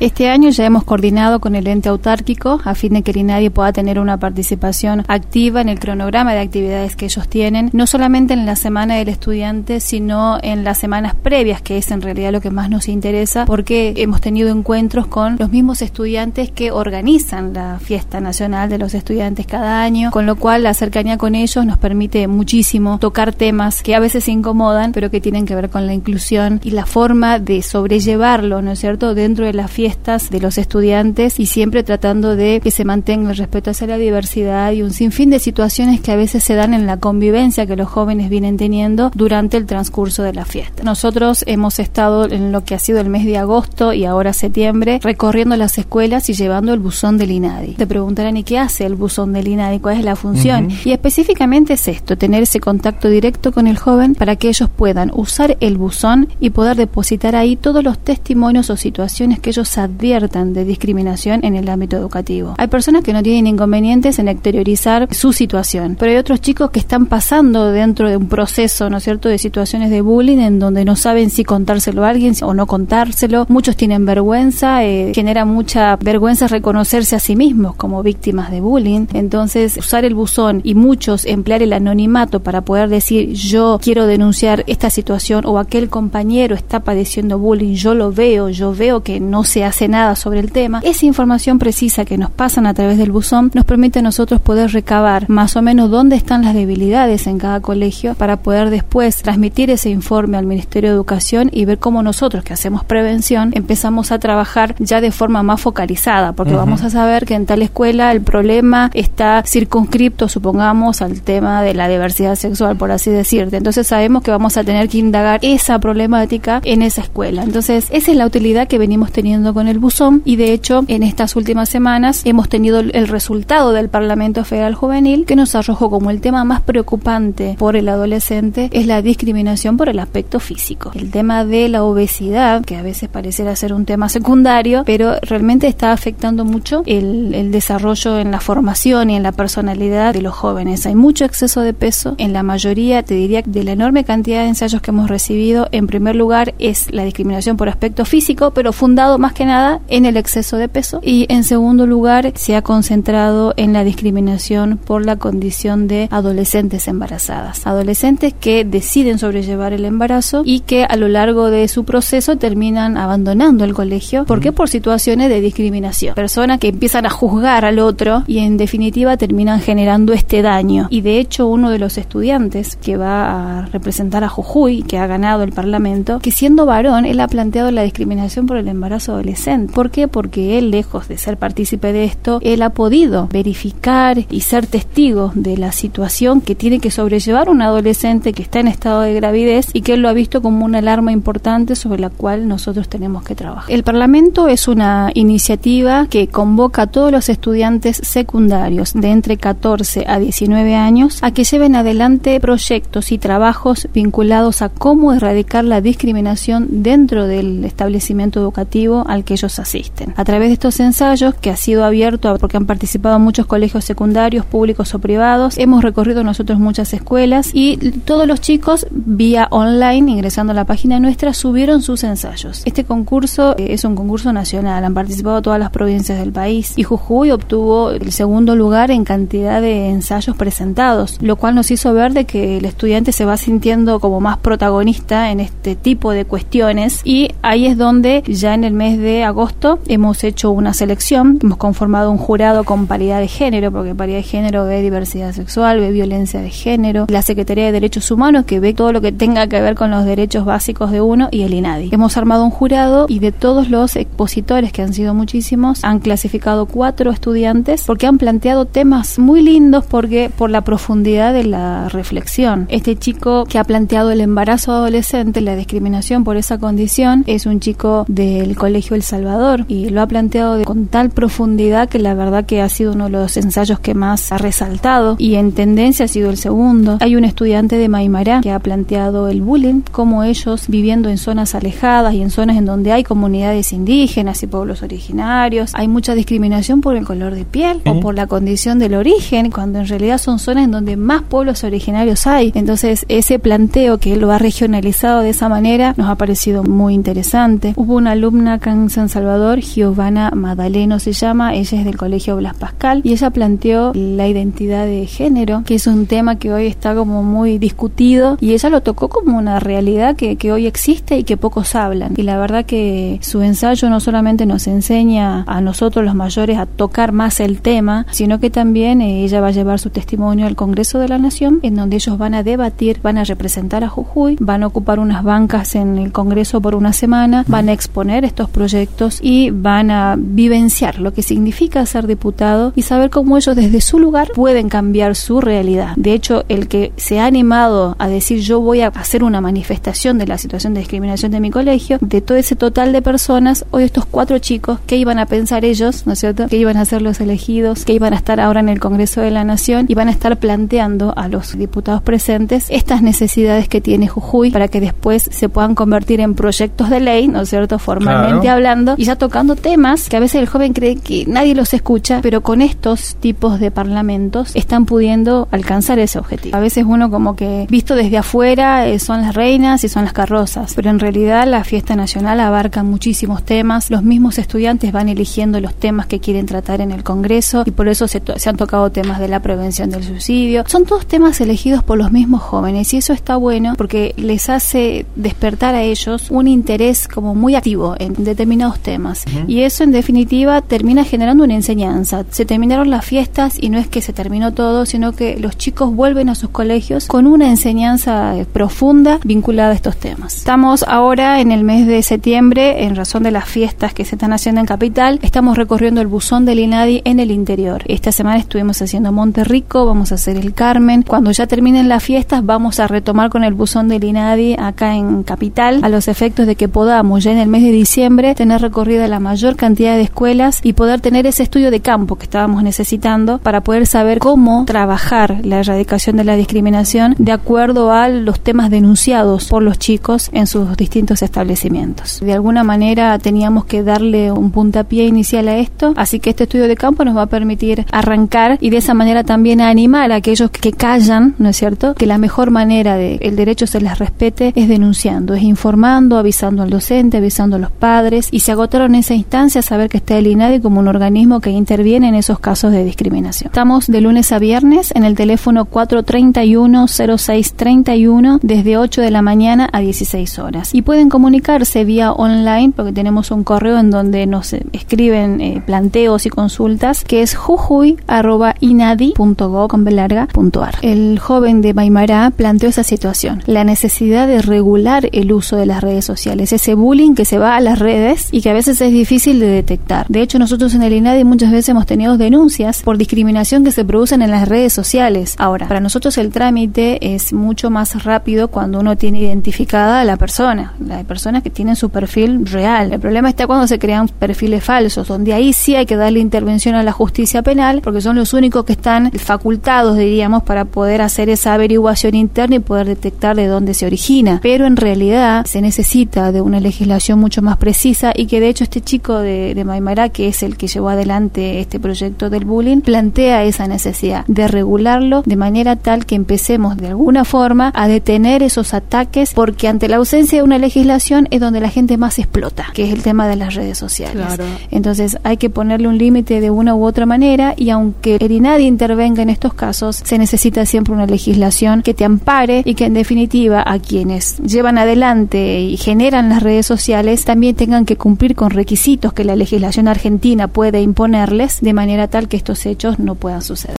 Este año ya hemos coordinado con el ente autárquico a fin de que el INADI pueda tener una participación activa en el cronograma de actividades que ellos tienen, no solamente en la semana del estudiante, sino en las semanas previas, que es en realidad lo que más nos interesa, porque hemos tenido encuentros con los mismos estudiantes que organizan la fiesta nacional de los estudiantes cada año, con lo cual la cercanía con ellos nos permite muchísimo tocar temas que a veces incomodan, pero que tienen que ver con la inclusión y la forma de sobrellevarlo, ¿no es cierto?, dentro de las fiestas de los estudiantes, y siempre tratando de que se mantenga el respeto hacia la diversidad y un sinfín de situaciones que a veces se dan en la convivencia que los jóvenes vienen teniendo durante el transcurso de la fiesta. Nosotros hemos estado en lo que ha sido el mes de agosto y ahora septiembre recorriendo las escuelas y llevando el buzón del INADI. Te preguntarán, ¿y qué hace el buzón del INADI? ¿Cuál es la función? Y específicamente es esto, tener ese contacto directo con el joven para que ellos puedan usar el buzón y poder depositar ahí todos los testimonios o situaciones que ellos adviertan de discriminación en el ámbito educativo. Hay personas que no tienen inconvenientes en exteriorizar su situación, pero hay otros chicos que están pasando dentro de un proceso, ¿no es cierto?, de situaciones de bullying en donde no saben si contárselo a alguien o no contárselo. Muchos tienen vergüenza, genera mucha vergüenza reconocerse a sí mismos como víctimas de bullying. Entonces, usar el buzón y muchos emplear el anonimato para poder decir, yo quiero denunciar esta situación, o aquel compañero está padeciendo bullying, yo veo que no se hace nada sobre el tema. Esa información precisa que nos pasan a través del buzón nos permite a nosotros poder recabar más o menos dónde están las debilidades en cada colegio para poder después transmitir ese informe al Ministerio de Educación y ver cómo nosotros, que hacemos prevención, empezamos a trabajar ya de forma más focalizada, porque vamos a saber que en tal escuela el problema está circunscripto, supongamos, al tema de la diversidad sexual, por así decirte. Entonces sabemos que vamos a tener que indagar esa problemática en esa escuela. Entonces esa es la utilidad que venimos teniendo con el buzón, y de hecho en estas últimas semanas hemos tenido el resultado del Parlamento Federal Juvenil, que nos arrojó como el tema más preocupante por el adolescente es la discriminación por el aspecto físico. El tema de la obesidad, que a veces pareciera ser un tema secundario, pero realmente está afectando mucho el desarrollo en la formación y en la personalidad de los jóvenes. Hay mucho exceso de peso. En la mayoría, te diría, de la enorme cantidad de ensayos que hemos recibido, en primer lugar es la discriminación por aspecto físico, pero fundado más que nada en el exceso de peso, y en segundo lugar se ha concentrado en la discriminación por la condición de adolescentes embarazadas. Adolescentes que deciden sobrellevar el embarazo y que a lo largo de su proceso terminan abandonando el colegio. ¿Por qué? Por situaciones de discriminación. Personas que empiezan a juzgar al otro y en definitiva terminan generando este daño. Y de hecho uno de los estudiantes que va a representar a Jujuy, que ha ganado el Parlamento, que siendo varón, él ha planteado la discriminación por el embarazo adolescente. ¿Por qué? Porque él, lejos de ser partícipe de esto, él ha podido verificar y ser testigo de la situación que tiene que sobrellevar un adolescente que está en estado de gravidez, y que él lo ha visto como una alarma importante sobre la cual nosotros tenemos que trabajar. El Parlamento es una iniciativa que convoca a todos los estudiantes secundarios de entre 14 a 19 años a que lleven adelante proyectos y trabajos vinculados a cómo erradicar la discriminación dentro del establecimiento educativo al que ellos asisten. A través de estos ensayos, que ha sido abierto porque han participado muchos colegios secundarios, públicos o privados, hemos recorrido nosotros muchas escuelas, y todos los chicos vía online, ingresando a la página nuestra, subieron sus ensayos. Este concurso es un concurso nacional, han participado todas las provincias del país, y Jujuy obtuvo el segundo lugar en cantidad de ensayos presentados, lo cual nos hizo ver de que el estudiante se va sintiendo como más protagonista en este tipo de cuestiones, y ahí es donde ya en el mes de agosto hemos hecho una selección, hemos conformado un jurado con paridad de género, porque paridad de género ve diversidad sexual, ve violencia de género, la Secretaría de Derechos Humanos, que ve todo lo que tenga que ver con los derechos básicos de uno, y el INADI. Hemos armado un jurado, y de todos los expositores, que han sido muchísimos, han clasificado 4 estudiantes porque han planteado temas muy lindos, porque por la profundidad de la reflexión. Este chico que ha planteado el embarazo adolescente, la discriminación por esa condición, es un chico del Colegio El Salvador, y lo ha planteado con tal profundidad que la verdad que ha sido uno de los ensayos que más ha resaltado, y en tendencia ha sido el segundo. Hay un estudiante de Maimará que ha planteado el bullying, cómo ellos, viviendo en zonas alejadas y en zonas en donde hay comunidades indígenas y pueblos originarios, hay mucha discriminación por el color de piel o por la condición del origen, cuando en realidad son zonas en donde más pueblos originarios hay. Entonces ese planteo, que él lo ha regionalizado de esa manera, nos ha parecido muy interesante. Hubo una alumna acá en San Salvador, Giovanna Madaleno se llama, ella es del Colegio Blas Pascal, y ella planteó la identidad de género, que es un tema que hoy está como muy discutido, y ella lo tocó como una realidad que hoy existe y que pocos hablan. Y la verdad que su ensayo no solamente nos enseña a nosotros los mayores a tocar más el tema, sino que también ella va a llevar su testimonio al Congreso de la Nación, en donde ellos van a debatir, van a representar a Jujuy, van a ocupar unas bancas en el Congreso por una semana, van a exponer estos proyectos y van a vivenciar lo que significa ser diputado y saber cómo ellos desde su lugar pueden cambiar su realidad. De hecho, el que se ha animado a decir yo voy a hacer una manifestación de la situación de discriminación de mi colegio, de todo ese total de personas, hoy estos 4 chicos, ¿qué iban a pensar ellos, no es cierto? ¿Qué iban a ser los elegidos? ¿Qué iban a estar ahora en el Congreso de la Nación? Y van a estar planteando a los diputados presentes estas necesidades que tiene Jujuy para que después se puedan convertir en proyectos de ley, ¿no es cierto? Formalmente hablando, y ya tocando temas que a veces el joven cree que nadie los escucha, pero con estos tipos de parlamentos están pudiendo alcanzar ese objetivo. A veces uno como que visto desde afuera son las reinas y son las carrozas, pero en realidad la fiesta nacional abarca muchísimos temas, los mismos estudiantes van eligiendo los temas que quieren tratar en el Congreso y por eso se han tocado temas de la prevención del suicidio, son todos temas elegidos por los mismos jóvenes y eso está bueno porque les hace despertar a ellos un interés como muy activo en determinados temas y eso en definitiva termina generando una enseñanza. Se terminaron las fiestas y no es que se terminó todo, sino que los chicos vuelven a sus colegios con una enseñanza profunda vinculada a estos temas. Estamos ahora en el mes de septiembre, en razón de las fiestas que se están haciendo en Capital, estamos recorriendo el buzón del INADI en el interior. Esta semana estuvimos haciendo Monterrico, vamos a hacer el Carmen. Cuando ya terminen las fiestas vamos a retomar con el buzón del INADI acá en Capital, a los efectos de que podamos ya en el mes de diciembre tener recorrida la mayor cantidad de escuelas y poder tener ese estudio de campo que estábamos necesitando para poder saber cómo trabajar la erradicación de la discriminación de acuerdo a los temas denunciados por los chicos en sus distintos establecimientos. De alguna manera teníamos que darle un puntapié inicial a esto, así que este estudio de campo nos va a permitir arrancar y de esa manera también animar a aquellos que callan, ¿no es cierto?, que la mejor manera de el derecho se les respete es denunciando, es informando, avisando al docente, avisando a los padres y se agotaron esa instancia saber que está el INADI como un organismo que interviene en esos casos de discriminación. Estamos de lunes a viernes en el teléfono 431-0631 desde 8 de la mañana a 16 horas y pueden comunicarse vía online porque tenemos un correo en donde nos escriben planteos y consultas que es jujuy@inadi.gov.ar. El joven de Maimará planteó esa situación, la necesidad de regular el uso de las redes sociales, ese bullying que se va a las redes y que a veces es difícil de detectar. De hecho, nosotros en el INADI muchas veces hemos tenido denuncias por discriminación que se producen en las redes sociales. Ahora, para nosotros el trámite es mucho más rápido cuando uno tiene identificada a la persona. Hay personas que tienen su perfil real. El problema está cuando se crean perfiles falsos, donde ahí sí hay que darle intervención a la justicia penal, porque son los únicos que están facultados, diríamos, para poder hacer esa averiguación interna y poder detectar de dónde se origina. Pero en realidad se necesita de una legislación mucho más precisa y que de hecho este chico de Maimará, que es el que llevó adelante este proyecto del bullying, plantea esa necesidad de regularlo de manera tal que empecemos de alguna forma a detener esos ataques, porque ante la ausencia de una legislación es donde la gente más explota, que es el tema de las redes sociales. Claro. Entonces hay que ponerle un límite de una u otra manera y aunque el INADI intervenga en estos casos, se necesita siempre una legislación que te ampare y que en definitiva a quienes llevan adelante y generan las redes sociales también tengan que cumplir con requisitos que la legislación argentina puede imponerles de manera tal que estos hechos no puedan suceder.